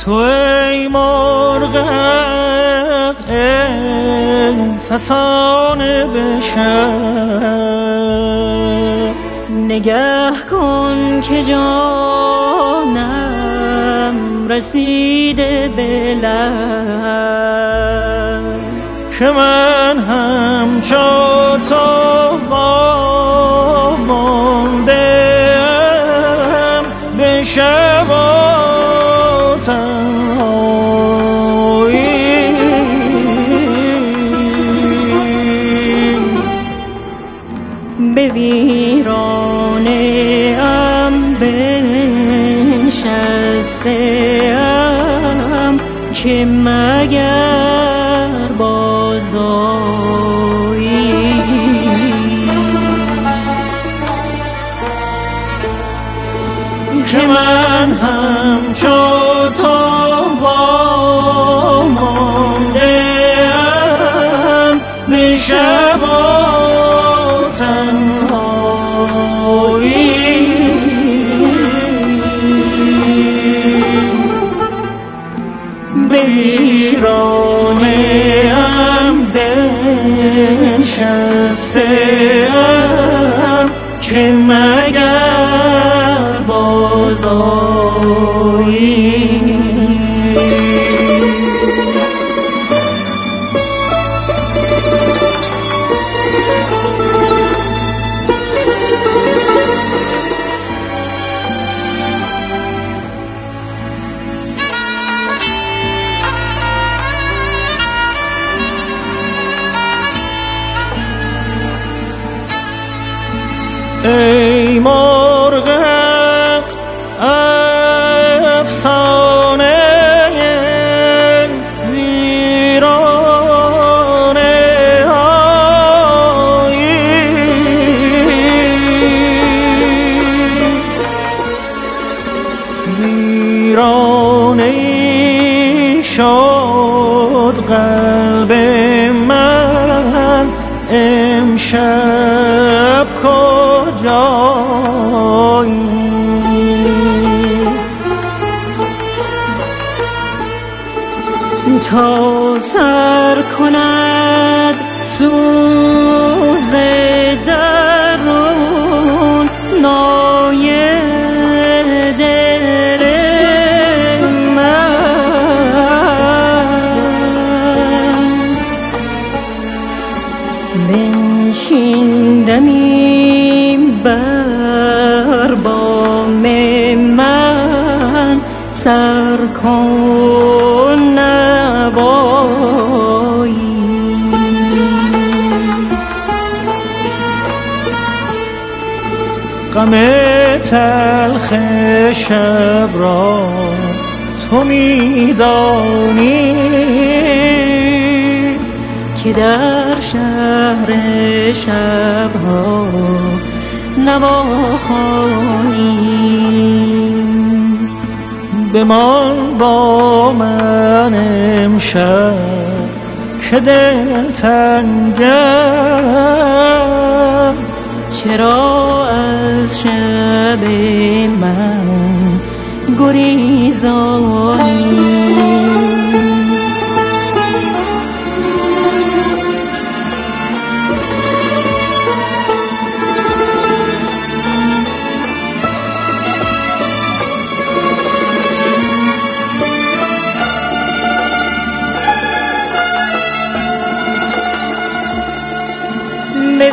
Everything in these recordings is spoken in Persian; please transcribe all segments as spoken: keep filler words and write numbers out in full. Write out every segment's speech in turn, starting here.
تو ای مرغ ای فسانه به شب، نگه کن که جانم رسیده به لب، که من همچو تو وامانده‌ام به شب و تنهایی. به ویرانه ام بنشسته‌ام که مگر بازآیی. که من همچو تو وامانده‌ام به شب و تنهایی. به ویرانه ام بنشسته‌ام که مگر بازآیی. ای مرغ افسانه ویرانه هایی، ویرانه شد قلب من امشب کجایی. تا سر کند سوز درون نای دل من، بنشیندمی بر بام من، سر کن نوایی. غم تلخ شب را تو میدانی که در شهر شبها نواخوانی. بمان با من امشب که دل تنگم، چرا از شب من گریزانی. به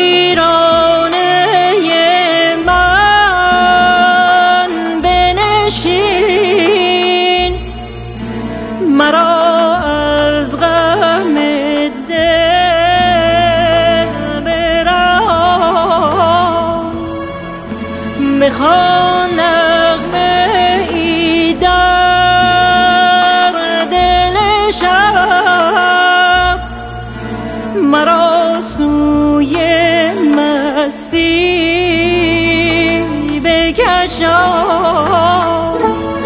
ویرانه من بنشین، مرا از غم دل برهان. بخوان نغمه ای در دل شب، مرا سوی مستی بکشان.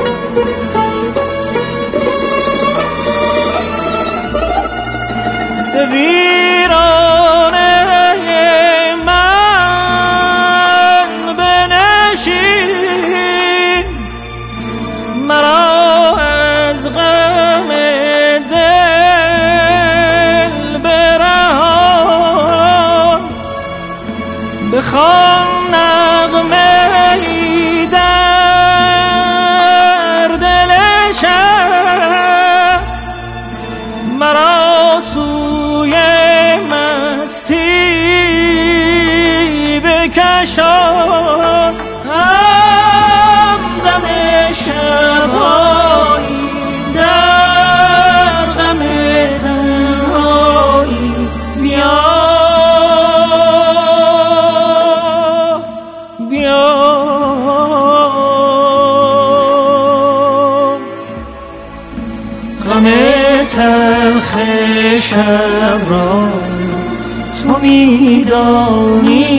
به ویرانه من بنشین، مرا بخوان نغمه ای در دل شب، مرا سوی مستی بکشان. همدم شب‌هایی در غم تنهایی، بیا بیا غم تلخ شب را تو می‌دانی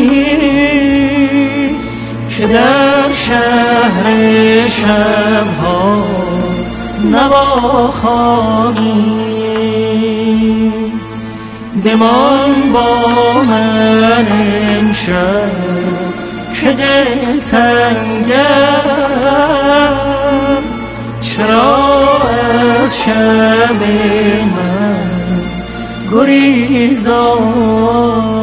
که در شهر شب‌ها نواخوانی. بمان با من امشب که دل تنگم، چرا از شب من گریزان؟